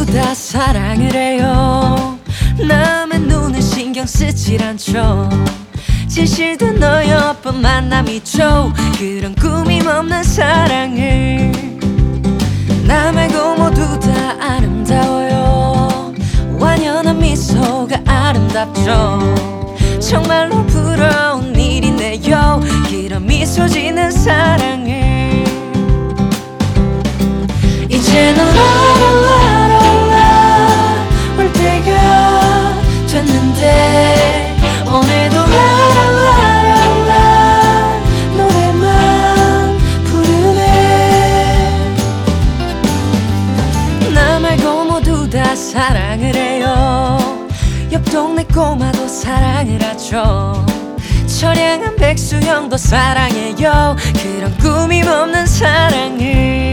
다 사랑을 해요. 남의 눈을 신경 쓰질 않죠. 진실도 너여쁜 만남이죠. 그런 꾸밈 없는 사랑을. 나 말고 모두 다 아름다워요. 완연한 미소가 아름답죠. 정말로 부러운 일이네요. 그런 미소 짓는 사랑을. 이제는 라라라라라 올 때가 됐는데 오늘도 라라라라라 노래만 부르네. 나 말고 모두 다 사랑을 해요. 옆 동네 꼬마도 사랑을 하죠. 처량한 백수형도 사랑해요. 그런 꾸밈 없는 사랑을.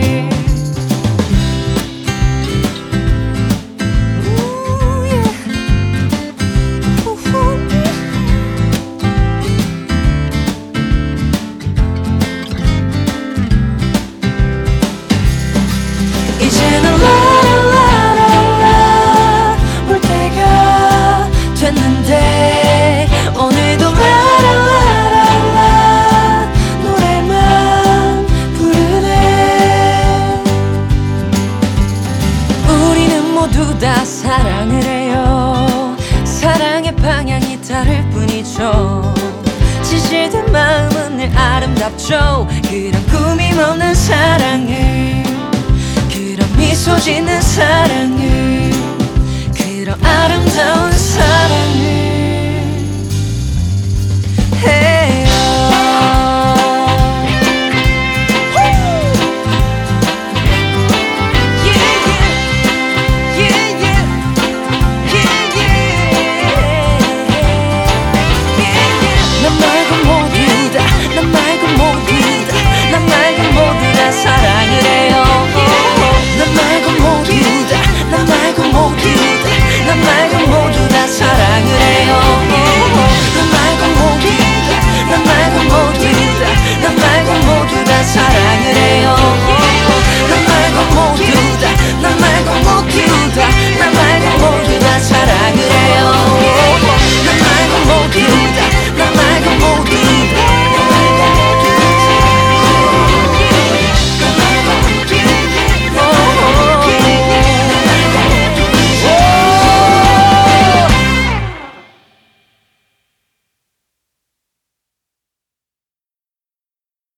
이제는 라라라라라 올 때가 됐는데 오늘도 라라라라라 노래만 부르네. 우리는 모두 다 사랑을 해요. 사랑의 방향이 다를 뿐이죠. 진실된 마음은 늘 아름답죠. 그런 꾸밈 없는 사랑을. 미소 짓는 사랑.